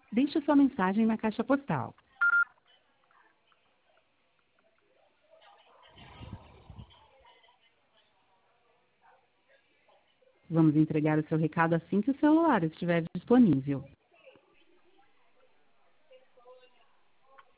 Deixe sua mensagem na caixa postal. Vamos entregar o seu recado assim que o celular estiver disponível.